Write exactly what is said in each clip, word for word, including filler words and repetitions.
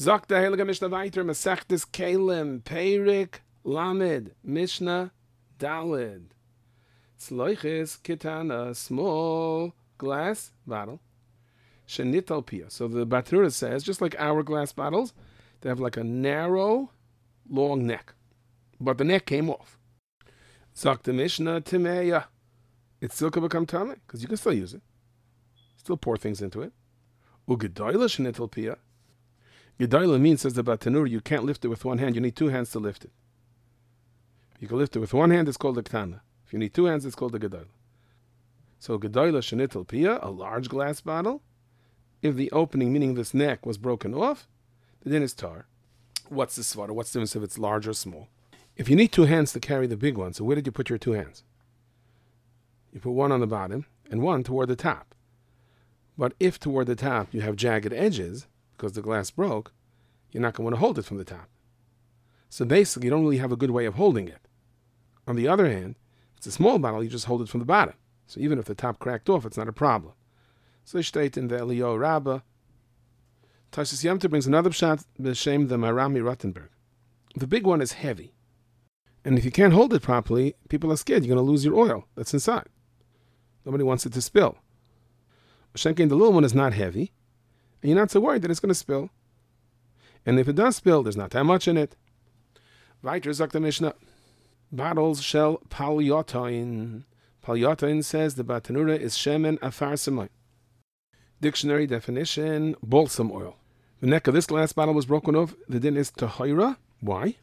Sagt der Heilige Mishnah weiter, Masechtes Kelim, Perik, Lamed, Mishnah, Dalid. Tzloiches Kitana, small glass bottle. Shenital Pia. So the Batura says, just like our glass bottles, they have like a narrow, long neck. But the neck came off. Sagt the Mishnah, Timeya. It still could become Tameh, because you can still use it. Still pour things into it. Ugedoyla Shenital Pia. Gedoyla means, says the Batanur, you can't lift it with one hand. You need two hands to lift it. If you can lift it with one hand, it's called a Ktana. If you need two hands, it's called a Gedoyla. So Gedoyla Shenital Pia, a large glass bottle. If the opening, meaning this neck, was broken off, then it's tar. What's the svara? What's the difference if it's large or small? If you need two hands to carry the big one, so where did you put your two hands? You put one on the bottom and one toward the top. But if toward the top you have jagged edges, because the glass broke, you're not going to want to hold it from the top. So basically, you don't really have a good way of holding it. On the other hand, if it's a small bottle, you just hold it from the bottom. So even if the top cracked off, it's not a problem. So they state in the Eliyahu Rabbah. Tashis Yamta brings another pshat, b'shem the Marami Rottenberg. The big one is heavy. And if you can't hold it properly, people are scared you're going to lose your oil that's inside. Nobody wants it to spill. Shenkin, the little one is not heavy, and you're not so worried that it's going to spill. And if it does spill, there's not that much in it. Weiter sagt the Mishnah. Bottles shall palyotain. Palyotain says the Batanura is shemen afar semoy. Dictionary definition, balsam oil. The neck of this glass bottle was broken off. The din is tahira. Why?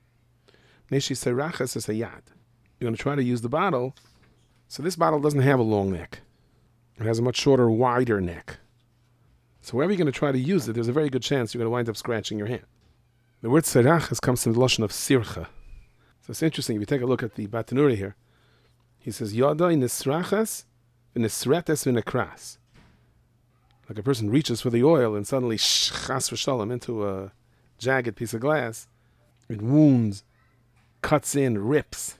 Neshi serachas is a yad. You're going to try to use the bottle. So this bottle doesn't have a long neck. It has a much shorter, wider neck. So wherever you're going to try to use it, there's a very good chance you're going to wind up scratching your hand. The word serachas comes from the lashon of sircha. So it's interesting. If you take a look at the Batanura here, he says, Yada in nisrachas, v'nisretes v'nekras. Like a person reaches for the oil and suddenly, chas v'shalom, into a jagged piece of glass. It wounds, cuts in, rips.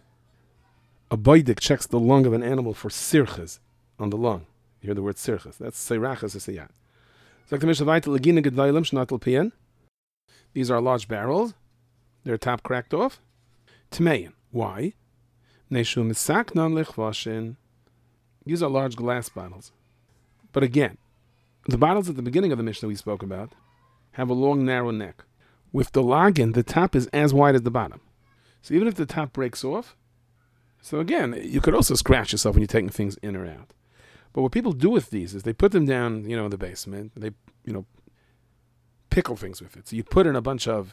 A boidik checks the lung of an animal for sirchas on the lung. You hear the word sirchas. That's seirachas esayat. Like the Mishnah Vayta, Legina Gedailim Shnatel Pian. These are large barrels. Their top cracked off. Tmeyin. Why? Neshum Misaknan Lechvashin. These are large glass bottles. But again, the bottles at the beginning of the Mishnah we spoke about have a long, narrow neck. With the lagin, the top is as wide as the bottom. So even if the top breaks off, so again, you could also scratch yourself when you're taking things in or out. But what people do with these is they put them down, you know, in the basement. They, you know, pickle things with it. So you put in a bunch of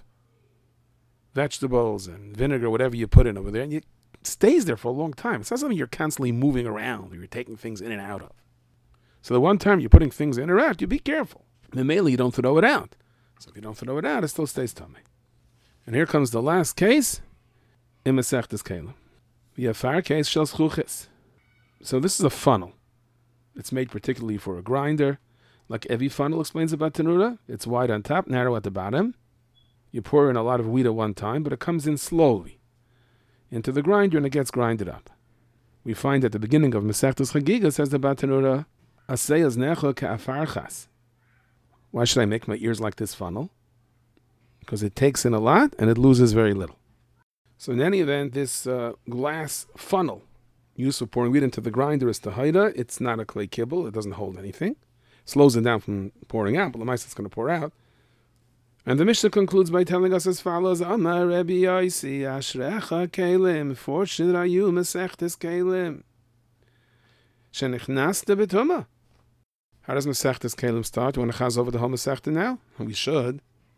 vegetables and vinegar, whatever you put in over there, and it stays there for a long time. It's not something you're constantly moving around or you're taking things in and out of. So the one time you're putting things in or out, you be careful. And mainly you don't throw it out. So if you don't throw it out, it still stays tummy. And here comes the last case. In Masechtes Kelim. We have fire case shel schuches. So this is a funnel. It's made particularly for a grinder. Like every funnel explains about Tanura. It's wide on top, narrow at the bottom. You pour in a lot of wheat at one time, but it comes in slowly into the grinder and it gets grinded up. We find at the beginning of Masechtes Chagiga says about Tanura, Aseyas necha ka'afarchas. Why should I make my ears like this funnel? Because it takes in a lot and it loses very little. So in any event, this uh, glass funnel used for pouring wheat into the grinder is tahira. It's not a clay kibble. It doesn't hold anything. Slows it down from pouring out, but the mice it's going to pour out. And the Mishnah concludes by telling us as follows: Amar Rebbe Yosi Ashrecha Kelim. Fortunate are you, Masechtes Kelim. Shenichnaste betuma. How does Masechtes Kelim start? You want to chaz over the whole Masechta now? We should.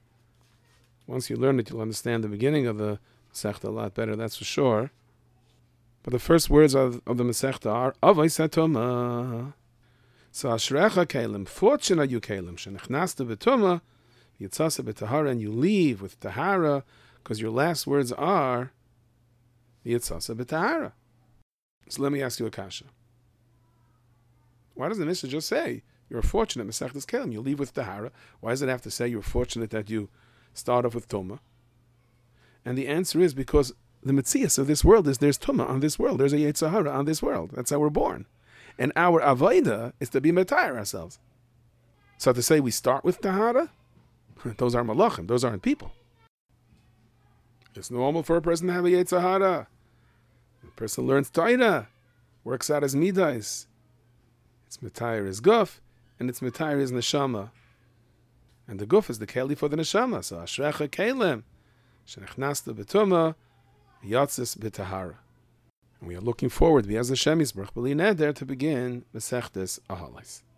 Once you learn it, you'll understand the beginning of the Masechta a lot better, that's for sure. But the first words of, of the Masechta are Avay Satoma. So Ashrecha Kelim, fortunate are you Kelim, Shenichnaste betuma, Yitzasa betahara, and you leave with tahara, because your last words are Yitzasa betahara. So let me ask you a kasha. Why does the Mishnah just say you're fortunate, Masechtes Kelim, you leave with tahara? Why does it have to say you're fortunate that you start off with Tumah? And the answer is because the Metzias of this world is there's Tumah on this world. There's a Yetzahara on this world. That's how we're born. And our Avodah is to be Matayr ourselves. So to say we start with Tahara, Those are malachim. Those aren't people. It's normal for a person to have a Yetzer Hara. A person learns Torah, works out his midas. It's mitayir his guf, and it's mitayir his neshama. And the guf is the keli for the neshama. So ashrecha kelim, shenechnasta b'tuma, yatzis b'tahara. And we are looking forward, B'yaz Hashem Yisbarach B'li Neder, to begin Masechtes Ahalos.